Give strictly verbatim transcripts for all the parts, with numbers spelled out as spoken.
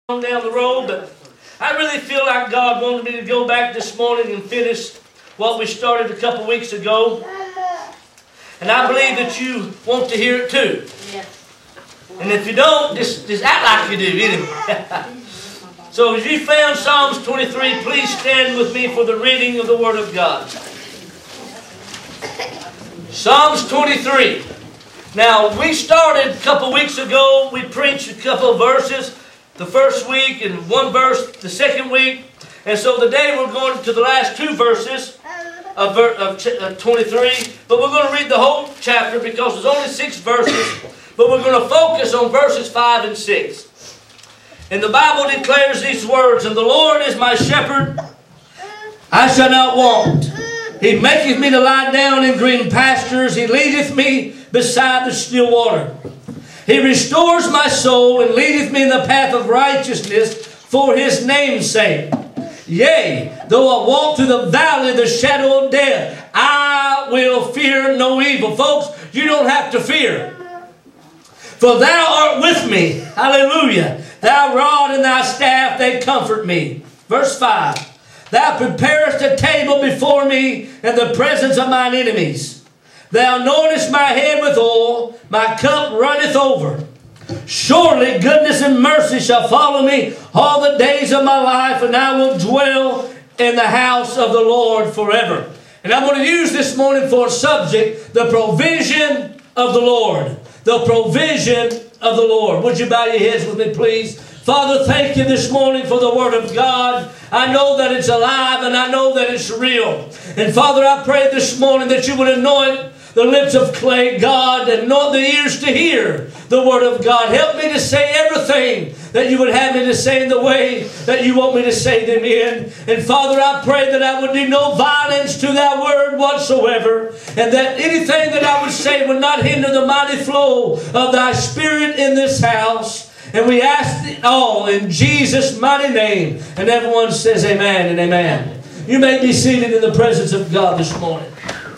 down the road, but I really feel like God wanted me to go back this morning and finish what we started a couple weeks ago. And I believe that you want to hear it too. And if you don't, just, just act like you do, anyway. So as you found Psalms twenty-three, please stand with me for the reading of the Word of God. Psalms twenty-three. Now, we started a couple weeks ago. We preached a couple of verses the first week and one verse the second week. And so today we're going to the last two verses of, of twenty-three. But we're going to read the whole chapter because there's only six verses. But we're going to focus on verses five and six. And the Bible declares these words, "And the Lord is my shepherd, I shall not want. He maketh me to lie down in green pastures. He leadeth me beside the still water. He restores my soul and leadeth me in the path of righteousness for His name's sake. Yea, though I walk through the valley of the shadow of death, I will fear no evil." Folks, you don't have to fear. "For thou art with me." Hallelujah. "Thy rod and thy staff, they comfort me." Verse five. "Thou preparest a table before me in the presence of mine enemies. Thou anointest my head with oil, my cup runneth over. Surely goodness and mercy shall follow me all the days of my life, and I will dwell in the house of the Lord forever." And I'm going to use this morning for a subject, the provision of the Lord. The provision of the Lord. Would you bow your heads with me, please? Father, thank you this morning for the Word of God. I know that it's alive and I know that it's real. And Father, I pray this morning that you would anoint the lips of clay, God, and anoint the ears to hear the Word of God. Help me to say everything that you would have me to say in the way that you want me to say them in. And Father, I pray that I would do no violence to thy Word whatsoever, and that anything that I would say would not hinder the mighty flow of thy Spirit in this house. And we ask it all in Jesus' mighty name. And everyone says amen and amen. You may be seated in the presence of God this morning.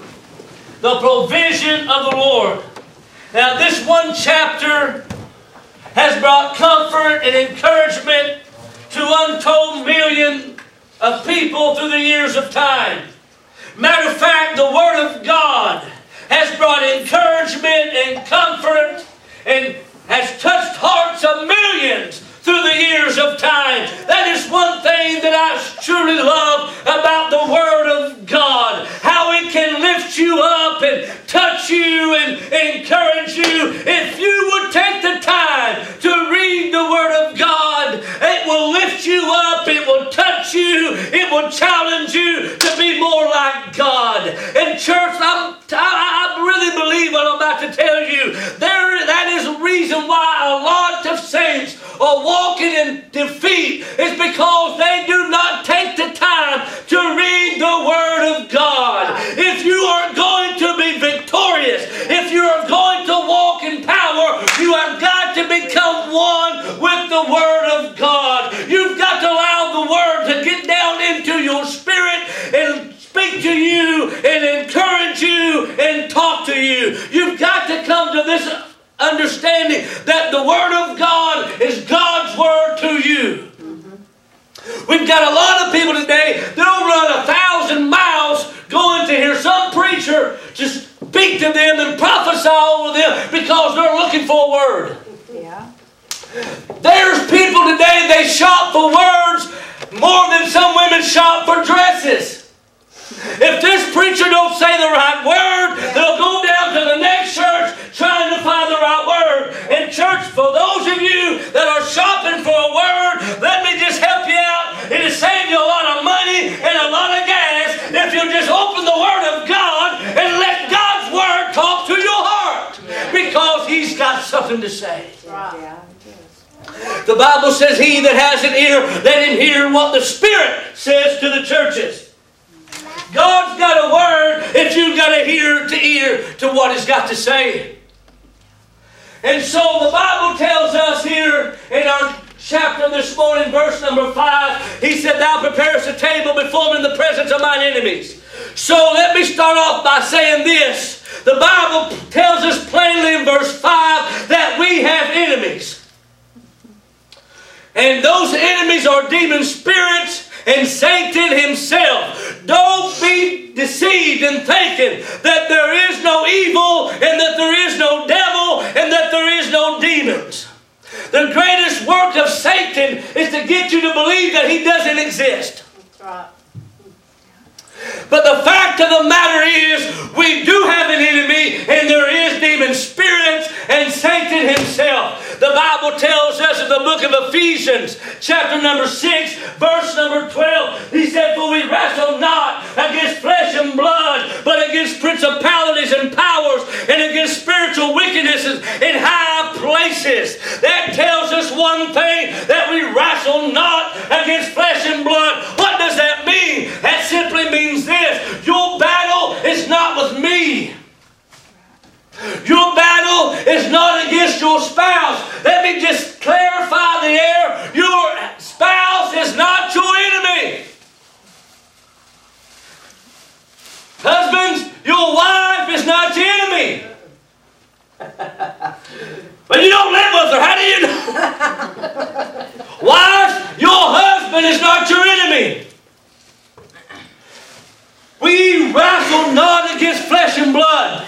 The provision of the Lord. Now this one chapter has brought comfort and encouragement to untold millions of people through the years of time. Matter of fact, the Word of God has brought encouragement and comfort and has touched hearts of millions through the years of time. That is one thing that I truly love about the Word of God. How it can lift you up and touch you and encourage you. If you would take the time to read the Word of God, it will lift you up, it will touch you, it will challenge you to be more like God. And church, I'm, I, I really believe what I'm about to tell you. There, that is a reason why a lot of saints are walking in defeat, is because they do not take the time to read the Word of God. If you are going to be victorious, if you are going to walk in power, you have got to become one with the Word of God. You've got to allow the Word to get down into your spirit and speak to you and encourage you and talk to you. You've got to come to this understanding that the Word of God is God's Word to you. Mm-hmm. We've got a lot of people today that will run a thousand miles going to hear some preacher just speak to them and prophesy over them because they're looking for a word. Yeah. There's people today, they shop for words more than some women shop for dresses. If this preacher don't say the right word, they'll go down to the next church trying to find the right word. And church, for those of you that are shopping for a word, let me just help you out. It'll save you a lot of money and a lot of gas if you just open the Word of God and let God's Word talk to your heart. Because He's got something to say. The Bible says, "He that has an ear, let him hear what the Spirit says to the churches." God's got a word if you've got to hear to ear to what He's got to say. And so the Bible tells us here in our chapter this morning, verse number five, He said, "Thou preparest a table before me in the presence of mine enemies." So let me start off by saying this. The Bible tells us plainly in verse five that we have enemies. And those enemies are demon spirits and Satan himself. Don't be deceived in thinking that there is no evil and that there is no devil and that there is no demons. The greatest work of Satan is to get you to believe that he doesn't exist. That's right. But the fact of the matter is, we do have an enemy, and there is demon spirits and Satan himself. The Bible tells us in the book of Ephesians, chapter number six, verse number twelve, he said, "For we wrestle not against flesh and blood, but against principalities and powers, and against spiritual wickednesses in high places." That tells us one thing, that we wrestle not against flesh and blood. What does that mean? That simply means this: your battle is not with me. Your battle is not against your spouse. Let me just clarify the air. Your spouse is not your enemy. Husbands, your wife is not your enemy. But you don't live with her. How do you know? Wives, your husband is not your enemy. We wrestle not against flesh and blood.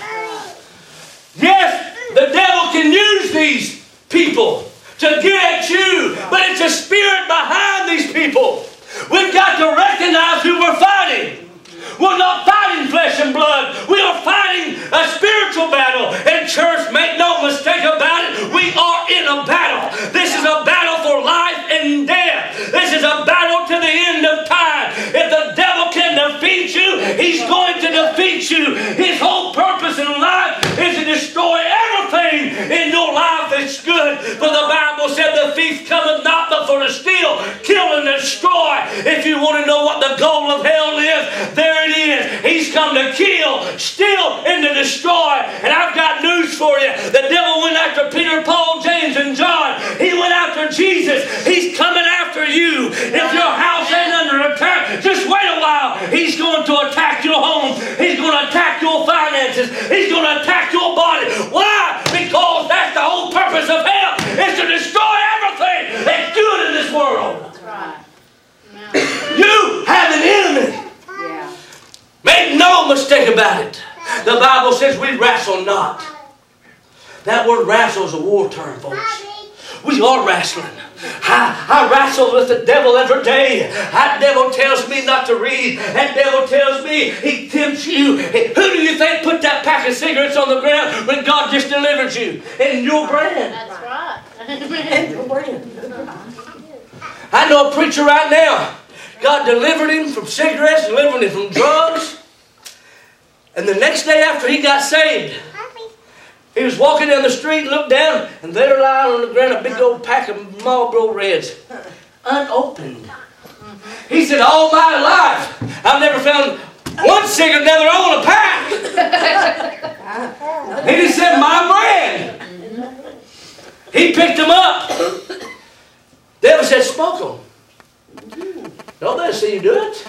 Yes, the devil can use these people to get at you, but it's a spirit behind these people. We've got to recognize who we're fighting. We're not fighting flesh and blood. We are fighting a spiritual battle. And church, make no mistake about it, we are in a battle. This is a battle for life and death. This is a battle to the end of time. If the devil can defeat you, he's going to defeat you. His whole purpose in life is to destroy everything in your life that's good. For the Bible said the thief cometh not but for to steal, kill, and destroy. If you want to know what the goal of hell is, there it is. He's come to kill, steal, and to destroy. And I've got news for you. The devil went after Peter, Paul, James, and John. He went after Jesus. He's coming after you. If your house ain't under attack, just wait a while. He's going to attack your home. He's going to attack your finances. He's going to attack your body. Why? Because that's the whole purpose of hell, is to destroy everything that's good in this world. That's right. You have an enemy. Yeah. Make no mistake about it. The Bible says we wrestle not. That word wrestle is a war term, folks. We are wrestling. I, I wrestle with the devil every day. That devil tells me not to read. That devil tells me he tempts you. Who do you think put that pack of cigarettes on the ground when God just delivered you? In your brand. That's right. In your brand. I know a preacher right now. God delivered him from cigarettes, delivered him from drugs. And the next day after he got saved, he was walking down the street and looked down, and there lying on the ground a big old pack of Marlboro Reds, unopened. He said, all my life, I've never found one cigarette never on a pack. And he said, my brand. He picked them up. Devil said, smoke them. Don't let us see you do it.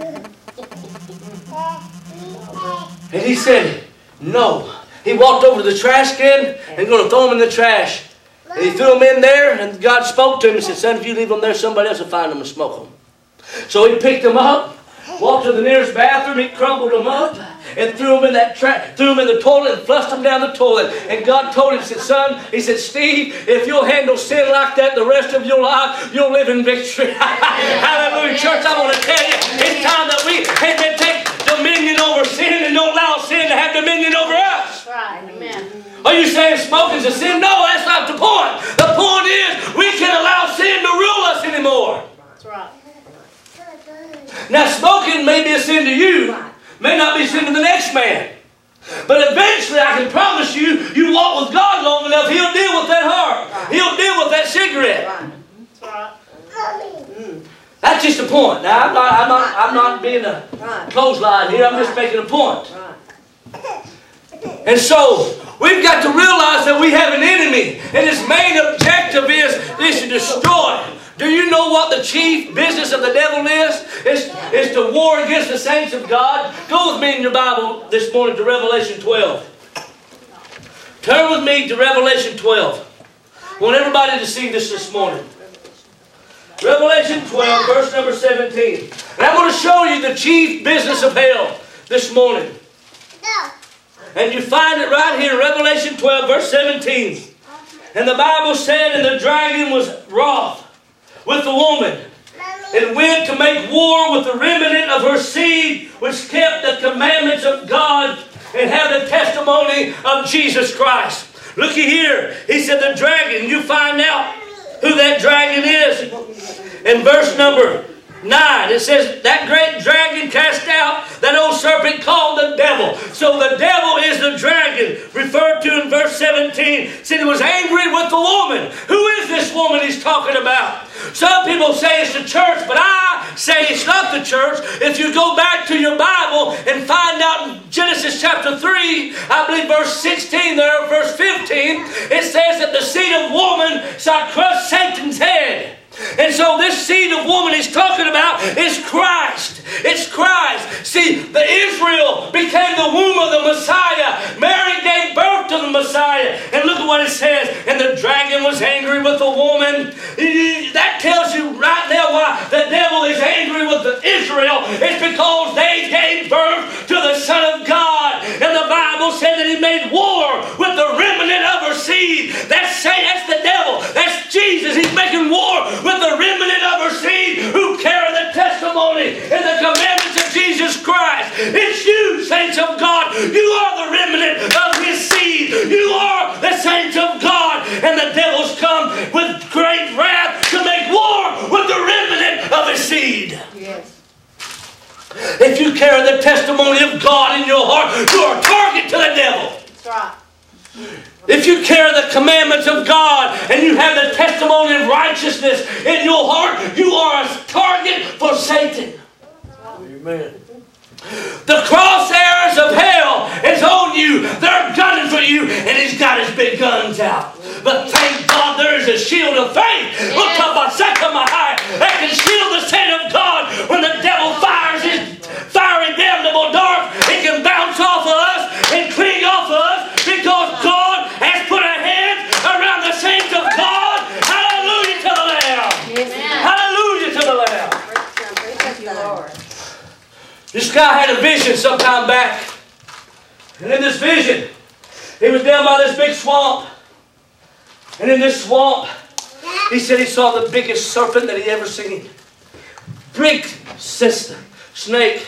And he said, no. He walked over to the trash can and going to throw them in the trash. And he threw them in there, and God spoke to him and said, son, if you leave them there, somebody else will find them and smoke them. So he picked them up, walked to the nearest bathroom, he crumbled them up, and threw them in that tra threw them in the toilet and flushed them down the toilet. And God told him, he said, son, he said, Steve, if you'll handle sin like that the rest of your life, you'll live in victory. Hallelujah, church, I want to tell you, it's time that we had to take dominion over sin and don't allow sin to have dominion over us. Right. Amen. Are you saying smoking is a sin? No, that's not the point. The point is we can allow sin to rule us anymore. That's right. Now smoking may be a sin to you, may not be a sin to the next man. But eventually I can promise you, you walk with God long enough, He'll deal with that heart. He'll deal with that cigarette. That's right. That's just a point. Now I'm not, I'm not, I'm not being a clothesline here, I'm just making a point. And so, we've got to realize that we have an enemy, and his main objective is, is to destroy. Do you know what the chief business of the devil is? Is, is to war against the saints of God. Go with me in your Bible this morning to Revelation twelve. Turn with me to Revelation twelve. I want everybody to see this this morning. Revelation twelve, verse number seventeen. And I'm going to show you the chief business of hell this morning. And you find it right here in Revelation twelve, verse seventeen. And the Bible said, and the dragon was wroth with the woman, and went to make war with the remnant of her seed, which kept the commandments of God and have the testimony of Jesus Christ. Looky here. He said the dragon, you find out who that dragon is. In verse number nine, it says, that great dragon cast out that old serpent called the devil. So the devil is the dragon, referred to in verse seventeen. It said he was angry with the woman. Who is this woman he's talking about? Some people say it's the church, but I say it's not the church. If you go back to your Bible and find out in Genesis chapter three, I believe verse sixteen there, verse fifteen, it says that the seed of woman shall crush Satan's head. And so this seed of woman he's talking about is Christ. It's Christ. See, the Israel became the womb of the Messiah. Mary gave birth to the Messiah. And look at what it says. And the dragon was angry with the woman. That tells you right now why the devil is angry with the Israel. It's because they gave birth to the Son of God. And the Bible said that he made war with the remnant of her seed. That's, that's the devil. That's Jesus. He's making war with the remnant of her seed who carry the testimony and the commandments of Jesus Christ. It's you, saints of God. You are the remnant of his seed. You are the saints of God. And the devil's come with great wrath to make war with the remnant of his seed. Yes. If you carry the testimony of God in your heart, you are a target to the devil. That's right. If you carry the commandments of God and you have the testimony of righteousness in your heart, you are a target for Satan. Amen. The crosshairs of hell is on you. They're gunning for you, and he's got his big guns out. But thank God there is a shield of faith. Look up my second my high. That can shield the saint of God when the devil fires his fiery damnable dart. It can bounce off of us and cling off of us because God has put a hedge around the saints of God. Hallelujah to the Lamb. Amen. Hallelujah to the Lamb. Thank you, Lord. This guy had a vision some time back. And in this vision, he was down by this big swamp. And in this swamp, he said he saw the biggest serpent that he ever seen. Big sister, snake.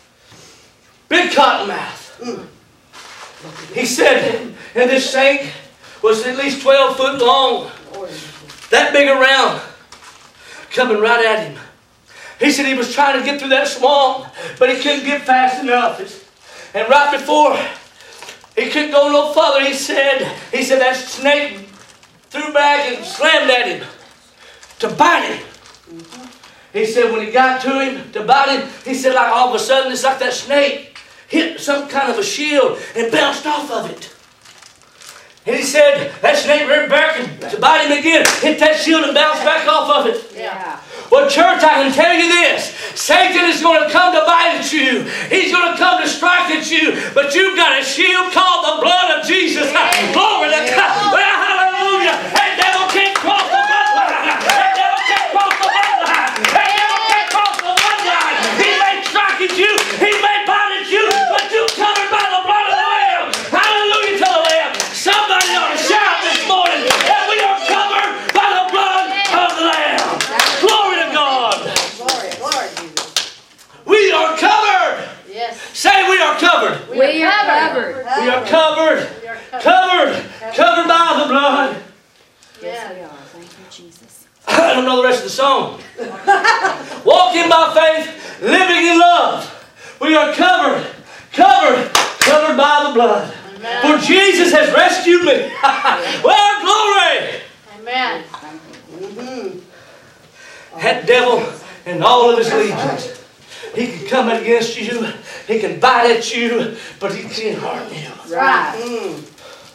Big cottonmouth. He said, and this snake was at least twelve foot long. That big around. Coming right at him. He said he was trying to get through that swamp, but he couldn't get fast enough. And right before he couldn't go no further, he said, he said that snake threw back and slammed at him to bite him. He said when he got to him to bite him, he said like all of a sudden it's like that snake hit some kind of a shield and bounced off of it. And he said that snake ran back and to bite him again, hit that shield and bounced back off of it. Yeah. Well, church, I can tell you this. Satan is going to come to bite at you. He's going to come to strike at you. But you've got a shield called the blood of Jesus. Yeah. Glory to God. Well, hallelujah. That devil can't cross the bloodline. That devil can't cross the bloodline. That devil can't cross the bloodline. He may strike at you. He may bite at you. But you're covered by the blood of the Lamb. Hallelujah to the Lamb. Somebody ought to shout this morning that we are covered by the blood of the Lamb. Glory to God. Glory, Lord Jesus. We are covered. Yes. Say we are covered. We, we are covered. covered. We are covered. We are covered. Covered. Covered by the blood. Yes, we are. Thank you, Jesus. I don't know the rest of the song. Walking by faith, living in love. We are covered. Covered. Covered by the blood. Amen. For Jesus has rescued me. Well, glory. Amen. Mm-hmm. That devil and all of his legions. He can come against you. He can bite at you, but he can't harm you. Right. Mm.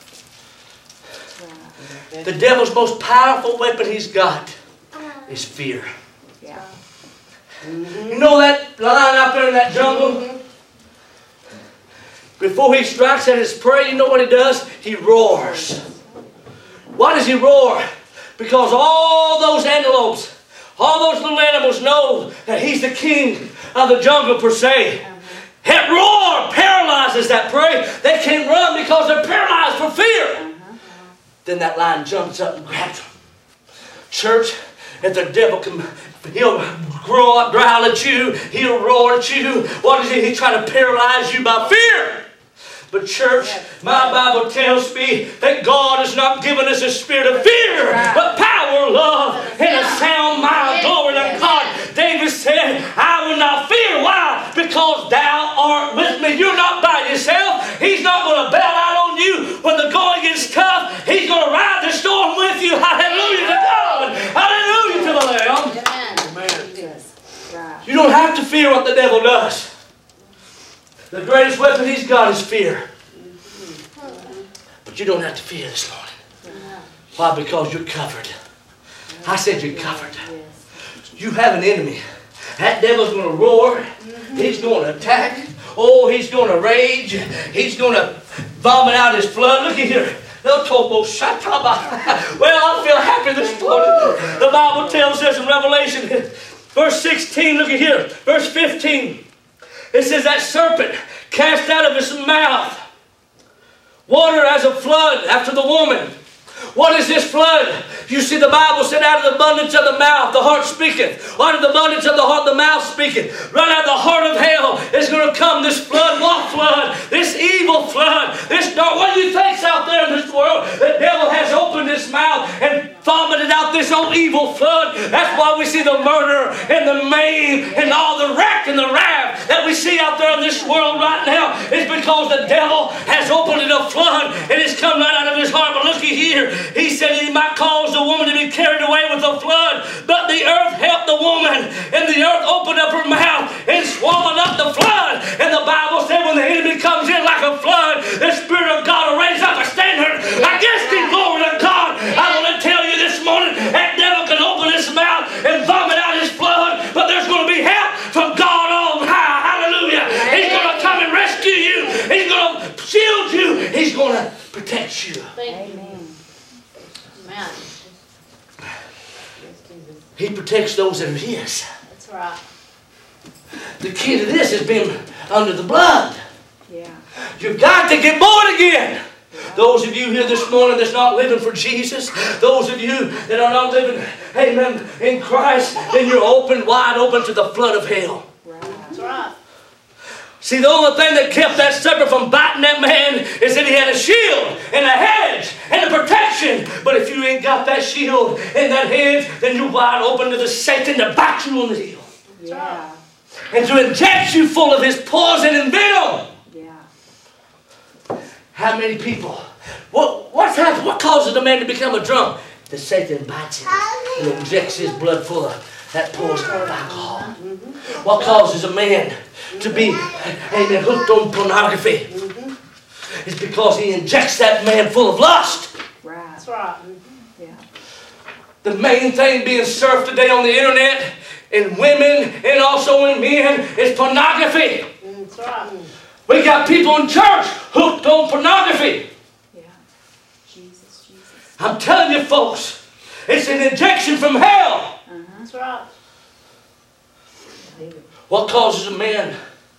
The devil's most powerful weapon he's got is fear. Yeah. Mm-hmm. You know that lion out there in that jungle? Mm-hmm. Before he strikes at his prey, you know what he does? He roars. Why does he roar? Because all those antelopes All those little animals know that he's the king of the jungle per se. That roar paralyzes that prey. They can't run because they're paralyzed for fear. Then that lion jumps up and grabs them. Church, if the devil can, he'll growl, growl at you, he'll roar at you. What is he? He's trying to paralyze you by fear. But church, my Bible tells me that God has not given us a spirit of fear, but power, love, and a sound mind. Glory to God. David said, I will not fear. Why? Because thou art with me. You're not by yourself. He's not going to bail out on you when the going gets tough. He's going to ride the storm with you. Hallelujah to God. Hallelujah to the Lamb. Amen. You don't have to fear what the devil does. The greatest weapon he's got is fear. But you don't have to fear this morning. Why? Because you're covered. I said you're covered. You have an enemy. That devil's going to roar. He's going to attack. Oh, he's going to rage. He's going to vomit out his blood. Look at here. Well, I feel happy this morning. The Bible tells us in Revelation, verse sixteen, look at here, verse fifteen. It says that serpent cast out of his mouth water as a flood after the woman. What is this flood? You see, the Bible said, out of the abundance of the mouth, the heart speaketh. Out of the abundance of the heart, the mouth speaketh. Right out of the heart of hell is going to come this flood. What flood? This evil flood. This dark. What do you think's out there in this world? The devil has opened his mouth and vomited out this old evil flood. That's why we see the murder and the maim and all the wreck and the wrath that we see out there in this world right now. Is because the devil has opened it a flood and it's come right out of his heart. But looky here. He said he might cause the woman to be carried away with the flood, but the earth helped the woman, and the earth opened up her mouth and swallowed up the flood. And the Bible said when the enemy comes in like a flood, the Spirit of God will raise up a standard against him. Glory to God. I want to tell you this morning, that devil can open his mouth and vomit out his flood, but there's going to be help from God on high. Hallelujah. He's going to come and rescue you. He's going to shield you. He's going to protect you. Amen. Amen. He protects those that are his. That's right. The key to this is being under the blood. Yeah. You've got to get born again. Those of you here this morning that's not living for Jesus, those of you that are not living, amen, in Christ, then you're open, wide open to the flood of hell. That's right. See, the only thing that kept that serpent from biting that man is that he had a shield and a hedge and a protection. But if you ain't got that shield and that hedge, then you're wide open to the Satan to bite you on the heel. Yeah. And to inject you full of his poison and venom. Yeah. How many people? What, what's happened? What causes a man to become a drunk? The Satan bites him and injects his blood full of that poison of alcohol. What causes a man to be, amen, hooked on pornography? It's because he injects that man full of lust. Right. That's right. Yeah. The main thing being surfed today on the internet, in women and also in men, is pornography. That's right. We got people in church hooked on pornography. Yeah. Jesus, Jesus. I'm telling you folks, it's an injection from hell. Uh-huh. That's right. What causes a man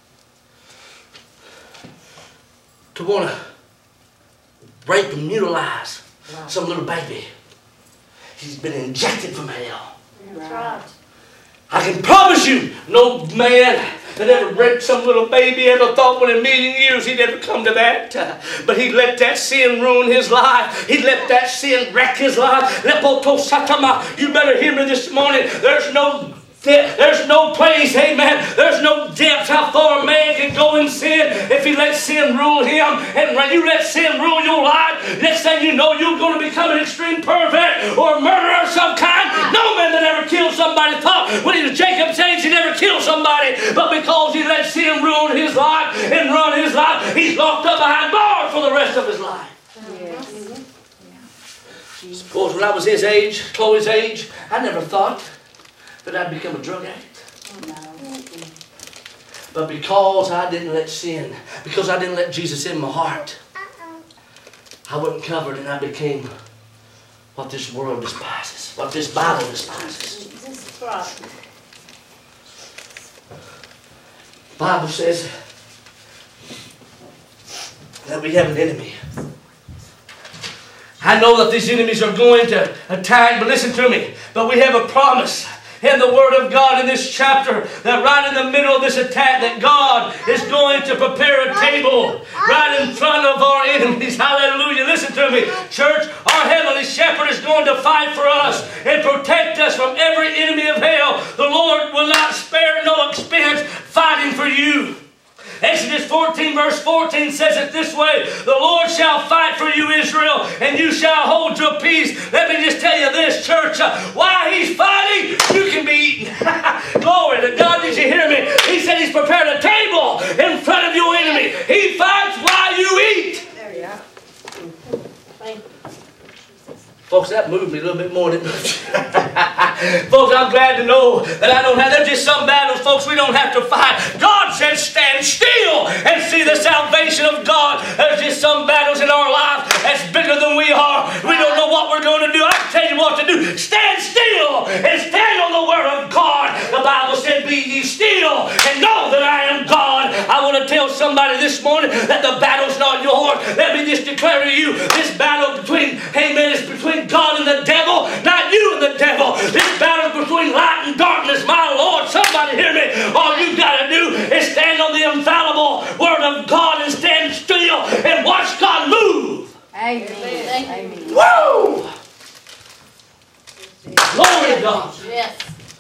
to want to rape and mutilize some little baby? He's been injected from hell. That's right. I can promise you, no man that ever raped some little baby ever thought in a million years he'd ever come to that. But he let that sin ruin his life. He let that sin wreck his life. You better hear me this morning. There's no There's no place, amen. There's no depth how far a man can go in sin if he lets sin rule him. And when you let sin rule your life, next thing you know, you're going to become an extreme pervert or a murderer of some kind. No man that ever killed somebody thought when he was Jacob's age he never killed somebody. But because he let sin ruin his life and run his life, he's locked up behind bars for the rest of his life. Yes. Suppose when I was his age, Chloe's age, I never thought that I'd become a drug addict. No. But because I didn't let sin, because I didn't let Jesus in my heart, I wasn't covered and I became what this world despises, what this Bible despises. That's right. Bible says that we have an enemy. I know that these enemies are going to attack, but listen to me. But we have a promise in the Word of God in this chapter that right in the middle of this attack that God is going to prepare a table right in front of our enemies. Hallelujah. Listen to me. Church, our Heavenly Shepherd is going to fight for us and protect us from every enemy of hell. The Lord will not spare no expense fighting for you. Exodus fourteen verse fourteen says it this way: the Lord shall fight for you, Israel, and you shall hold your peace. Let me just tell you this, church. Uh, while He's fighting, you can be eating. Glory to God. Did you hear me? He said He's prepared a table in front of your enemy. He fights while you eat. There you go. Thank you. Folks, that moved me a little bit more than it moved. Folks, I'm glad to know that I don't have, there's just some battles, folks, we don't have to fight. God said stand still and see the salvation of God. There's just some battles in our life that's bigger than we are. We don't know what we're going to do. I can tell you what to do. Stand still and stand on the Word of God. The Bible said, be ye still and know that I am God. I want to tell somebody this morning that the battle's not yours. Let me just declare to you, this battle between, amen, is between God and the devil, not you and the devil. This battle is between light and darkness, my Lord. Somebody hear me. All you got to do is stand on the infallible Word of God and stand still and watch God move. Amen. Amen. Amen. Woo! Glory to God. Yes.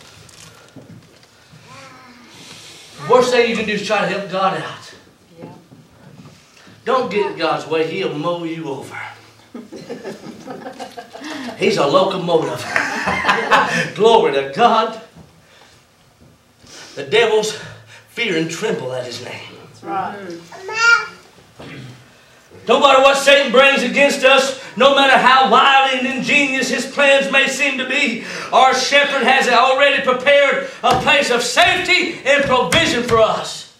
The worst thing you can do is try to help God out. Yeah. Don't get in God's way. He'll mow you over. He's a locomotive. Glory to God. The devils fear and tremble at His name. That's right. No matter what Satan brings against us, no matter how wild and ingenious his plans may seem to be, our shepherd has already prepared a place of safety and provision for us.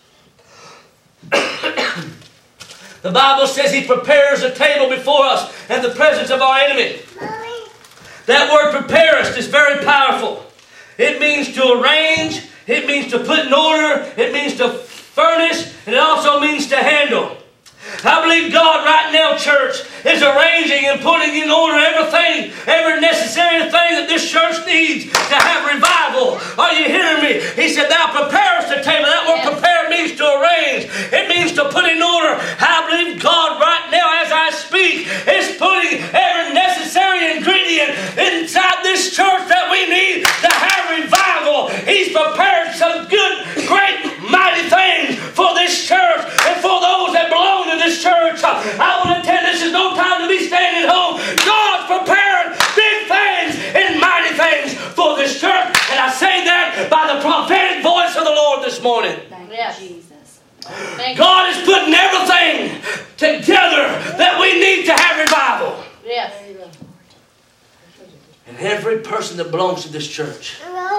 The Bible says He prepares a table before us in the presence of our enemy. That word preparest is very powerful. It means to arrange, it means to put in order, it means to furnish, and it also means to handle. I believe God right now, church, is arranging and putting in order everything, every necessary thing that this church needs to have revival. Are you hearing me? He said, thou preparest the table. That word prepare means to arrange. It means to put in order. I believe God right now, as I speak, is putting every necessary ingredient inside this church that we need to have revival. He's prepared some good, great, mighty things for this church and for those that belong to this church. I want to tell you, this is no time to be staying at home. God's preparing big things and mighty things for this church. And I say that by the prophetic voice of the Lord this morning. Thank Yes. you, Jesus. Thank you. God is putting everything together that we need to have revival. Yes. And every person that belongs to this church,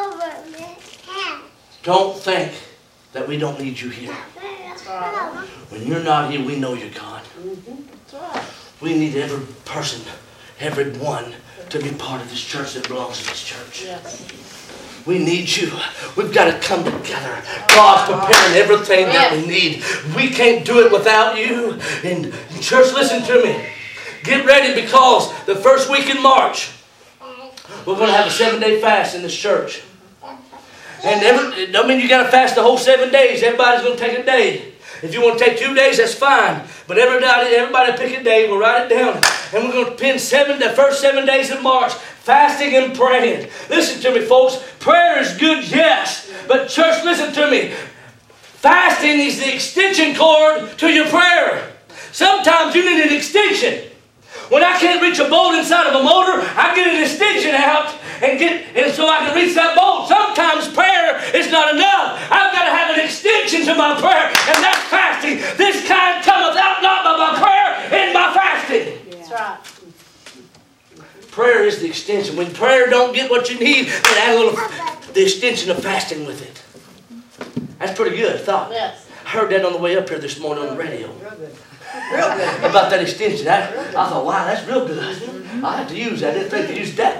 don't think that we don't need you here. That's right. When you're not here, we know you're gone. That's right. We need every person, every one, to be part of this church that belongs to this church. Yes. We need you. We've got to come together. God's preparing everything that we need. We can't do it without you. And church, listen to me. Get ready, because the first week in March, we're going to have a seven-day fast in this church. And every, it don't mean you got to fast the whole seven days. Everybody's going to take a day. If you want to take two days, that's fine. But everybody, everybody pick a day. We'll write it down. And we're going to spend seven, the first seven days of March fasting and praying. Listen to me, folks. Prayer is good, yes. But church, listen to me. Fasting is the extension cord to your prayer. Sometimes you need an extension. When I can't reach a bolt inside of a motor, I get an extension out and get, and so I can reach that bolt. Sometimes prayer is not enough. I've got to have an extension to my prayer, and that's fasting. This kind cometh out not by my prayer, in my fasting. That's right. Prayer is the extension. When prayer don't get what you need, then add a little, the extension of fasting with it. That's pretty good, I thought. Yes. I heard that on the way up here this morning on the radio. Real good. About that extension. I, I thought, wow, that's real good. I have to use that. I didn't think to use it that fast.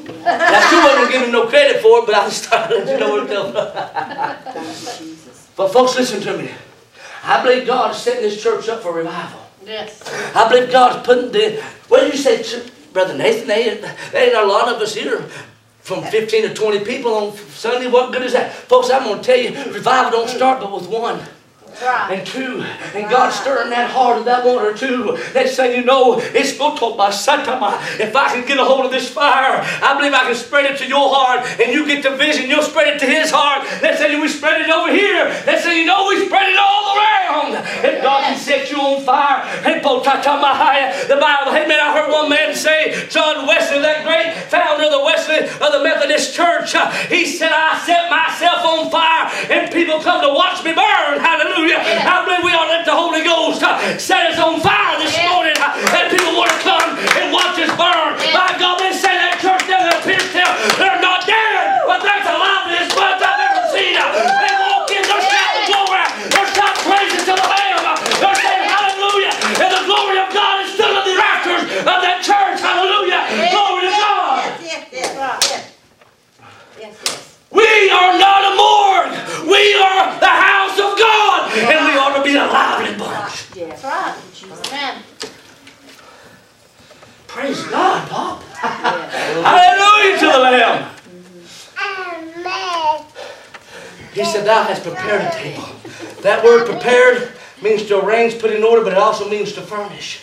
Now, you wasn't giving no credit for it, but I was starting to let you know where it comes from. Thank you, Jesus. But folks, listen to me. I believe God is setting this church up for revival. Yes. I believe God is putting the... What did you say, Brother Nathan? There ain't, there ain't a lot of us here from fifteen to twenty people on Sunday. What good is that? Folks, I'm going to tell you, revival don't start but with one. Right. And two, and God's stirring that heart of that one or two. Next thing you know, it's going to talk about Satama. If I can get a hold of this fire, I believe I can spread it to your heart, and you get the vision, you'll spread it to his heart. Let's say we spread it over here. Let's say you know we spread it all around. If God can set you on fire, hey, the Bible, hey man, I heard one man say, John Wesley, that great founder of the Wesley of the Methodist Church, uh, he said, I set myself on fire, and people come to watch me burn. Hallelujah. I believe we ought to let the Holy Ghost uh, set us on fire this yeah. morning, uh, and people want to come and watch us burn. Yeah. My God, they say that church down there, Piercetown, they're not dead, but that's the liveliest bunch I've ever seen. Uh, they walk in, they're shouting glory, they're shouting praises to the Lamb, uh, they're saying hallelujah, and the glory of God is still in the rafters of that church. Hallelujah, Yeah. glory to God. Yes, yes, yes. Yes, yes. We are not a morgue. We are the house of God. And we ought to be a lively bunch. Yes. That's right. Thank you, Jesus. Amen. Praise God, Pop. Yes. Hallelujah to the Lamb. He said, thou hast prepared a table. That word prepared means to arrange, put in order, but it also means to furnish.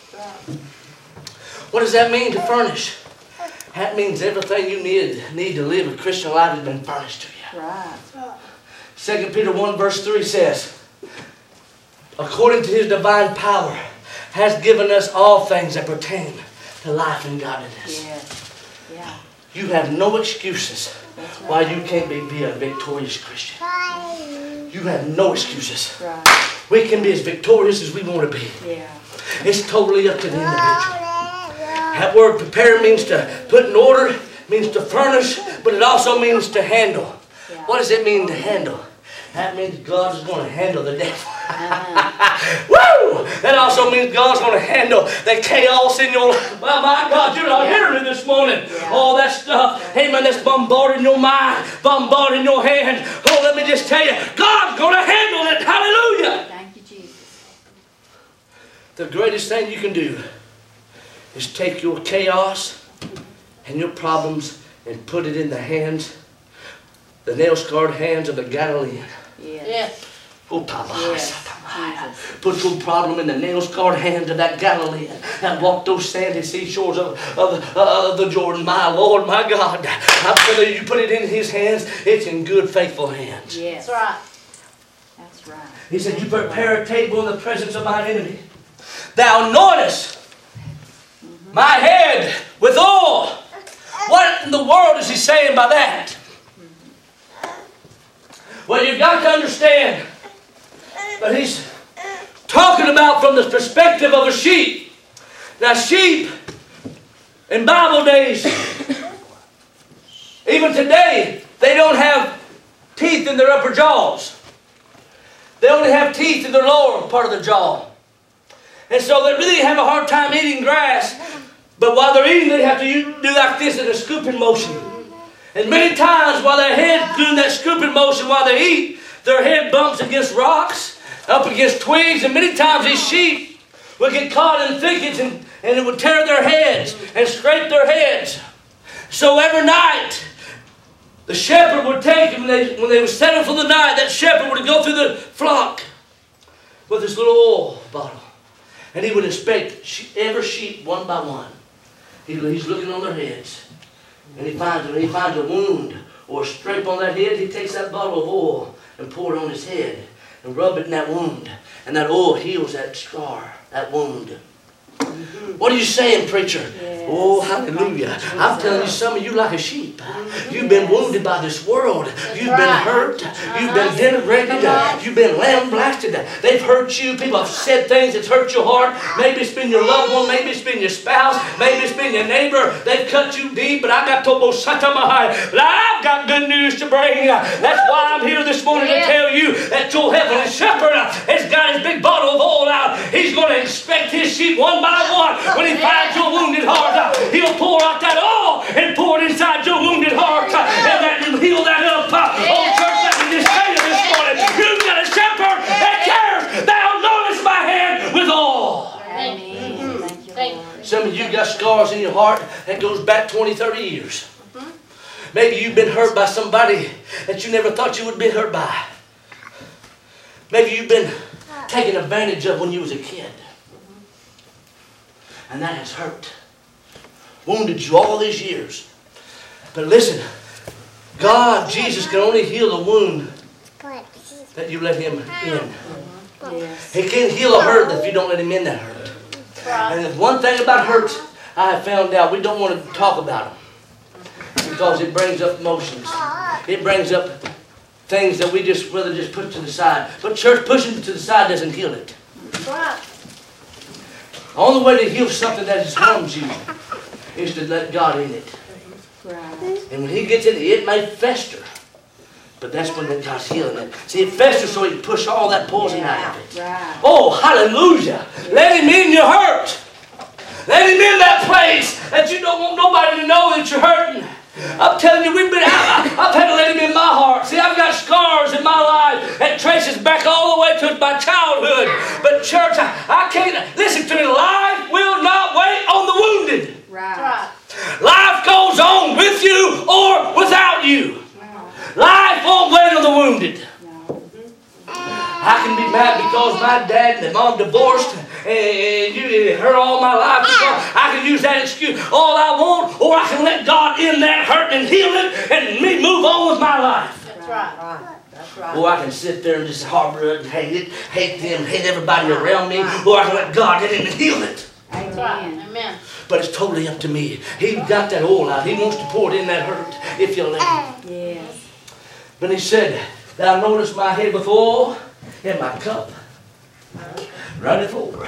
What does that mean, to furnish? That means everything you need, need to live a Christian life has been furnished to you. Right. Second Peter one verse three says, according to his divine power, has given us all things that pertain to life and godliness. Yes. Yeah. You have no excuses That's right. why you can't be, be a victorious Christian. You have no excuses. Right. We can be as victorious as we want to be. Yeah. It's totally up to the individual. That word prepare means to put in order, means to furnish, but it also means to handle. Yeah. What does it mean to handle? That means God is going to handle the devil. Uh-huh. Woo! That also means God's going to handle the chaos in your life. Well, my God, you're not hearing it this morning. Yeah. All that stuff, hey man, that's bombarding your mind, bombarding your hand. Oh, let me just tell you, God's going to handle it. Hallelujah! Thank you, Jesus. The greatest thing you can do is take your chaos and your problems and put it in the hands, the nail-scarred hands of the Galilean. Yes. Yes. Oh, Papa, Yes. Jesus. put your problem in the nail-scarred hands of that Galilean and walk those sandy seashores of, of, uh, of the Jordan. My Lord, my God, I'm telling you, you put it in his hands, it's in good, faithful hands. Yes. That's right. That's right. He said, you prepare a table in the presence of mine enemy. Thou anointest my head with oil. What in the world is he saying by that? Well, you've got to understand that he's talking about from the perspective of a sheep. Now, sheep in Bible days, even today, they don't have teeth in their upper jaws. They only have teeth in their lower part of the jaw. And so they really have a hard time eating grass. But while they're eating, they have to do like this in a scooping motion. And many times while their head doing that scooping motion while they eat, their head bumps against rocks, up against twigs, and many times these sheep would get caught in thickets and, and it would tear their heads and scrape their heads. So every night, the shepherd would take them, when they, when they would settle for the night, that shepherd would go through the flock with his little oil bottle. And he would inspect every sheep one by one. He, he's looking on their heads. And he finds, when he finds a wound or a scrape on that head, he takes that bottle of oil and pour it on his head and rub it in that wound. And that oil heals that scar, that wound. What are you saying, preacher? Yes. Oh, hallelujah. I'm telling you, some of you like a sheep. You've been wounded by this world. You've been hurt. You've been denigrated. You've been lambasted. They've hurt you. People have said things that's hurt your heart. Maybe it's been your loved one. Maybe it's been your spouse. Maybe it's been your neighbor. They've cut you deep, but I got Tobo Satamahai. But I've got good news to bring. That's why I'm here this morning to tell you that your heavenly shepherd has got his big bottle of oil out. He's going to inspect his sheep one by what? When He finds your wounded heart, uh, He'll pour out that oil and pour it inside your wounded heart, uh, and that will heal that up. Uh, oh, church, let me just tell you this morning, you've got a shepherd that cares. Thou knowest my hand with all. Amen. Thank you, Lord. Some of you got scars in your heart that goes back twenty, thirty years. Maybe you've been hurt by somebody that you never thought you would be hurt by. Maybe you've been taken advantage of when you was a kid. And that has hurt. Wounded you all these years. But listen, God, Jesus, can only heal the wound that you let Him in. Yes. He can't heal a hurt if you don't let Him in that hurt. And there's one thing about hurts I have found out, we don't want to talk about them. Because it brings up emotions. It brings up things that we just rather just put to the side. But church, pushing it to the side doesn't heal it. The only way to heal something that just harms you is to let God in it. Right. And when He gets in it, it may fester. But that's when God's healing it. See, it festers so He can push all that poison out of it. Right. Oh, hallelujah. Let Him in your hurt. Let Him in that place that you don't want nobody to know that you're hurting. I'm telling you, we've been out. I've had to let Him in my heart. See, I've got scars in my life that traces back all the way to my childhood. But church, I, I can't, listen to me, life will not wait on the wounded. Right. Life goes on with you or without you. Life won't wait on the wounded. No. I can be mad because my dad and mom divorced and you hurt all my life. I can use that excuse all I want, or I can let God in that hurt and heal it and me move on with my life. That's right. That's right. Or I can sit there and just harbor it and hate it, hate them, hate everybody around me, or I can let God in and heal it. That's right. Amen. Amen. But it's totally up to me. He got that oil out. He wants to pour it in that hurt if you'll let Him. Yes. But He said, thou notice my head with oil and my cup runneth over.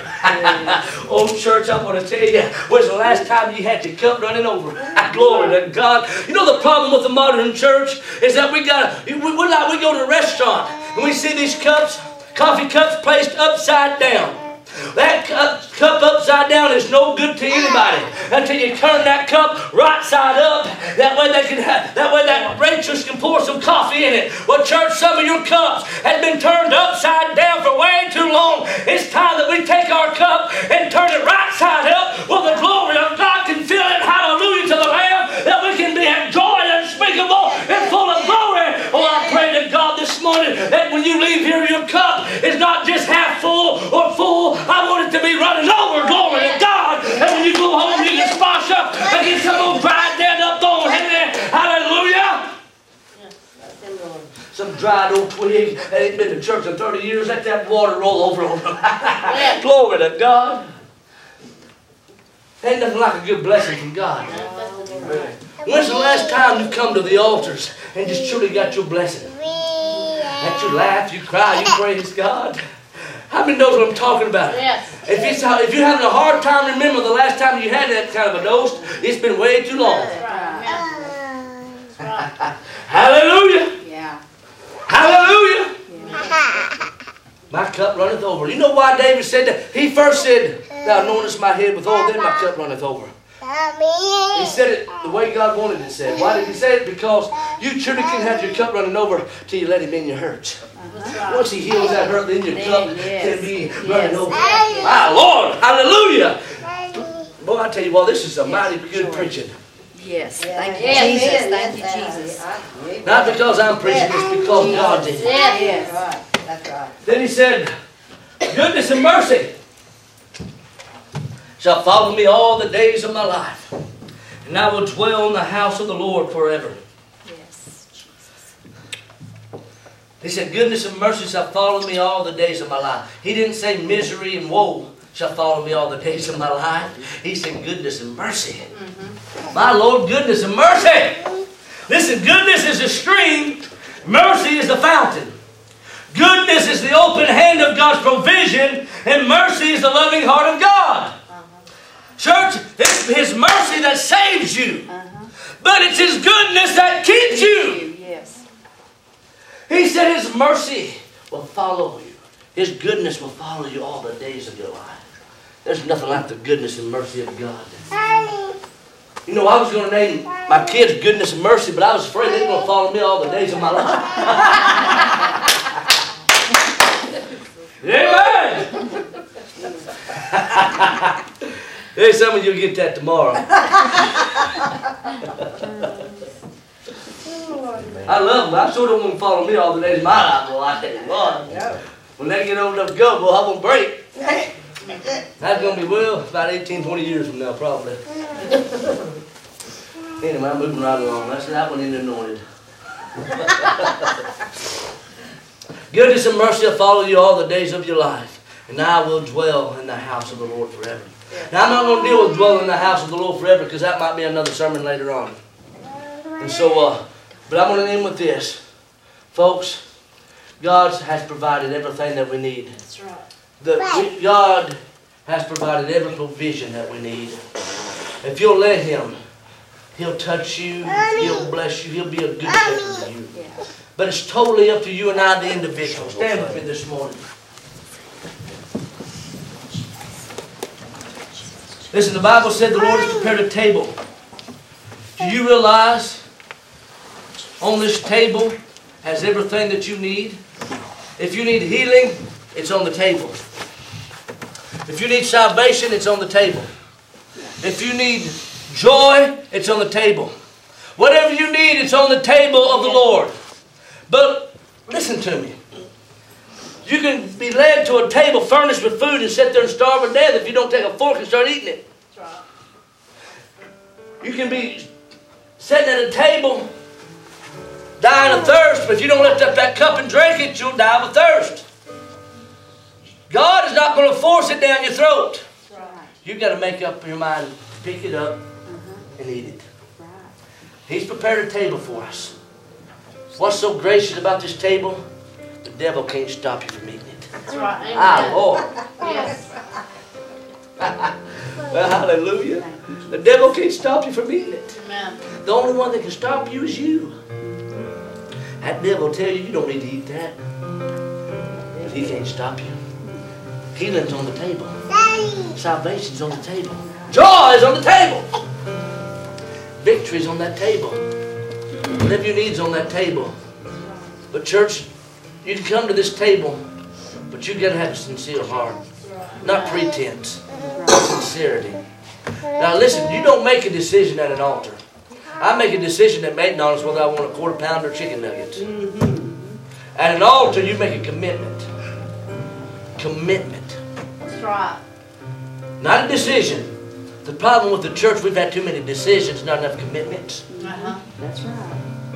Oh, church, I'm going to tell you, when's the last time you had your cup running over? Glory to God. You know the problem with the modern church is that we got, we, we're like, we go to a restaurant and we see these cups, coffee cups placed upside down. That cup, cup upside down is no good to anybody until you turn that cup right side up. That way they can have, that way that waitress can pour some coffee in it. Well, church, some of your cups have been turned upside down for way too long. It's time that we take our cup and turn it right side up where the glory of God can fill it. Hallelujah to the Lamb. That we can be have joy unspeakable and full of glory. Oh, I pray to God this morning that when you leave here, your cup is not just half full or full. I want it to be running over, glory to God. And when you go home, you can splash up and get some old dried dead up thorn in there. Hallelujah. Some dried old twig that ain't been to church in thirty years. Let that water roll over on them. Glory to God. Ain't nothing like a good blessing from God. When's the last time you come to the altars and just truly got your blessing? That you laugh, you cry, you praise God. How many knows what I'm talking about? Yes. If, it's, if you're having a hard time remembering the last time you had that kind of a dose, it's been way too long. That's right. That's right. Hallelujah. Yeah. Hallelujah. Yeah. My cup runneth over. You know why David said that? He first said, thou anointest my head with oil, then my cup runneth over. He said it the way God wanted it said. Why did He say it? Because you truly can have your cup running over till you let Him in your hurts. Right. Once He heals that hurt, then your cup Yes. can be Yes. running over. Yes. My Lord, hallelujah. Boy, I tell you what, this is a mighty good preaching. Yes. Yeah. Thank you, Yes, Jesus. yes, Thank you, yes, Jesus. Not because I'm preaching, it's because God did. Yes. Yes. Right. That's right. Then He said, goodness and mercy shall follow me all the days of my life, and I will dwell in the house of the Lord forever. Yes, Jesus. He said, goodness and mercy shall follow me all the days of my life. He didn't say misery and woe shall follow me all the days of my life. He said goodness and mercy. Mm-hmm. My Lord, goodness and mercy. Listen, goodness is a stream. Mercy is the fountain. Goodness is the open hand of God's provision, and mercy is the loving heart of God. Church, it's His mercy that saves you. Uh-huh. But it's His goodness that keeps you. Yes. He said His mercy will follow you. His goodness will follow you all the days of your life. There's nothing like the goodness and mercy of God. You know, I was going to name my kids Goodness and Mercy, but I was afraid they were going to follow me all the days of my life. Amen! Hey, some of you will get that tomorrow. I love them. I sure don't want to follow me all the days of my life. Well, I tell you what. When they get old enough to go, boy, I won't break. That's going to be, well, about eighteen, twenty years from now, probably. Anyway, I'm moving right along. That's that one in anointed. Goodness and mercy will follow you all the days of your life, and I will dwell in the house of the Lord forever. Now, I'm not going to deal with dwelling in the house of the Lord forever, because that might be another sermon later on. And so, uh, but I'm going to end with this. Folks, God has provided everything that we need. That's right. The, we, God has provided every provision that we need. If you'll let Him, He'll touch you, He'll bless you, He'll be a good shepherd to you. Yeah. But it's totally up to you and I, the individual. Stand with me this morning. Listen, the Bible said the Lord has prepared a table. Do you realize on this table has everything that you need? If you need healing, it's on the table. If you need salvation, it's on the table. If you need joy, it's on the table. Whatever you need, it's on the table of the Lord. But listen to me. You can be led to a table furnished with food and sit there and starve to death if you don't take a fork and start eating it. You can be sitting at a table dying of thirst, but if you don't lift up that cup and drink it, you'll die of thirst. God is not going to force it down your throat. You've got to make up your mind to pick it up and eat it. He's prepared a table for us. What's so gracious about this table? The devil can't stop you from eating it. That's right. Amen. Ah, Lord. Yes. Well, hallelujah. The devil can't stop you from eating it. Amen. The only one that can stop you is you. That devil will tell you you don't need to eat that. But he can't stop you. Healing's on the table. Salvation's on the table. Joy is on the table. Victory's on that table. Whatever you need is on that table. But church, you can come to this table, but you've got to have a sincere heart. Not pretense, but sincerity. Now listen, you don't make a decision at an altar. I make a decision at McDonald's whether I want a quarter pounder or chicken nuggets. At an altar, you make a commitment. Commitment. That's right. Not a decision. The problem with the church, we've had too many decisions, not enough commitments. Uh-huh. That's right.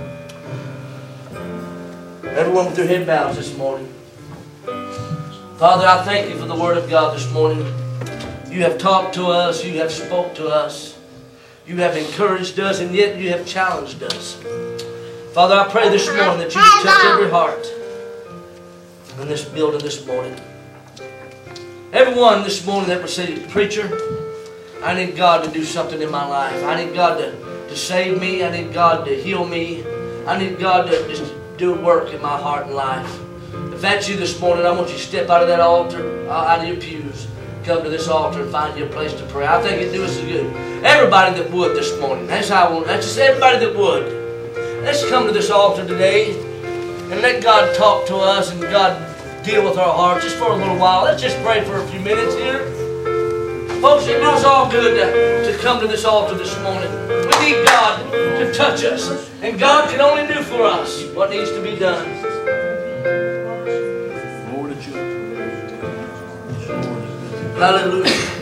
Everyone with their head bows this morning. Father, I thank you for the Word of God this morning. You have talked to us. You have spoke to us. You have encouraged us, and yet you have challenged us. Father, I pray this morning that you would touch every heart in this building this morning. Everyone this morning that would say, preacher, I need God to do something in my life. I need God to, to save me. I need God to heal me. I need God to just do work in my heart and life. If that's you this morning, I want you to step out of that altar, out of your pews, come to this altar and find you a place to pray. I think it'd do us good. Everybody that would this morning. That's how I want. That's just everybody that would. Let's come to this altar today and let God talk to us and God deal with our hearts just for a little while. Let's just pray for a few minutes here. Folks, it does all good to, to come to this altar this morning. We need God to touch us. And God can only do for us what needs to be done. Hallelujah.